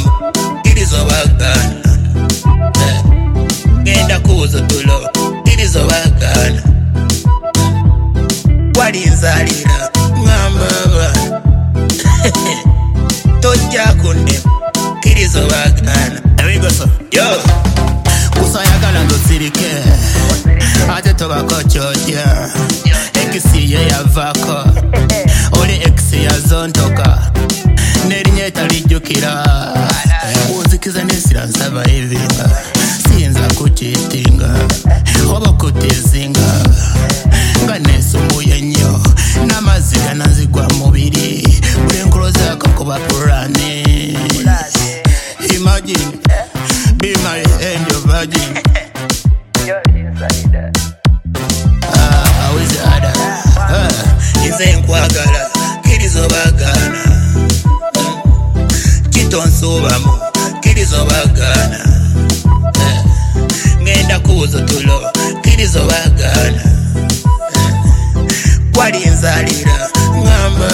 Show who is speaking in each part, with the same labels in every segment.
Speaker 1: kirizobagana ngenda kuza tulo kirizobagana walinzalira ngamba tojja kunne kirizobagana
Speaker 2: ebigoso
Speaker 1: yo
Speaker 2: kusayagala ndosirike ate tobakochoja ekisiye yavako oli ekisi yazontoka nerinyeta lijukira unzikiza nesira nsaba evinga siyinza kuchitinga oba kutizinga nga nesumuye nnyo n'amaziga nazigwa mubiri buli enkolo zaako kuba purane. Imagine be my angel virgin. How is the other?
Speaker 1: Ize nkwagala kirizobagana kitonsobamo kirizobagana ngenda kuza tulo kirizobagana walinzalira ngamba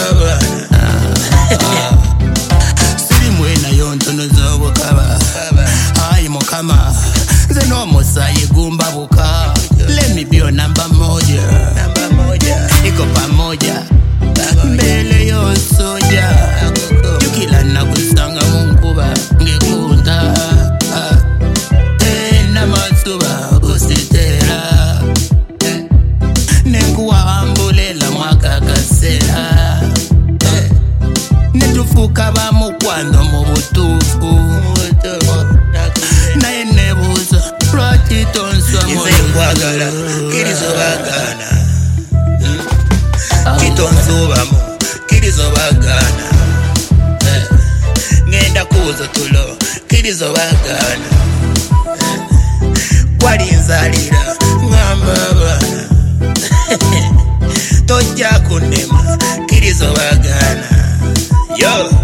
Speaker 2: siri mwena yontono zobukaba ayi mukama nze n'omusayi gumba buka let me be your number moja iko pamoja mbele yosoja jukila nakusanga munkuba ngekunda namasuba usitera nenkuwahambulela mwakakasera netufuka bamukwano mu butuufu naye nebuuza lwaki tonswa
Speaker 1: ize nkwagala kirizobagana kitonsobamo kirizobagana ngenda kuza tulo kirizobagana walinzalira ngamba tojja kunema kirizobagana yo